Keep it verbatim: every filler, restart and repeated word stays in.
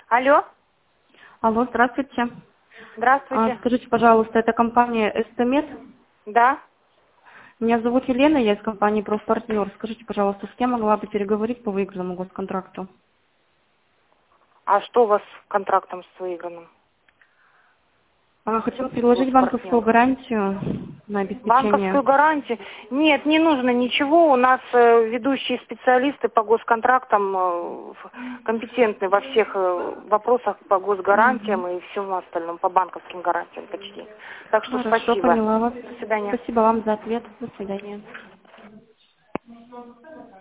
Алло, Алло, здравствуйте. А, здравствуйте. скажите, пожалуйста, это компания Эстемет? Да. Меня зовут Елена, я из компании «Профпартнер». Скажите, пожалуйста, с кем могла бы переговорить по выигранному госконтракту? А что у вас с контрактом с выигранным? А, хотела предложить банковскую Госпартнер. гарантию на обеспечение. Банковскую гарантию? Нет, не нужно ничего. У нас э, ведущие специалисты по госконтрактам э, в- компетентны во всех э, вопросах по Мгм. госгарантиям и всем остальном, по банковским гарантиям почти. Так что Хорошо, спасибо. поняла вас. До свидания. Спасибо вам за ответ. До свидания.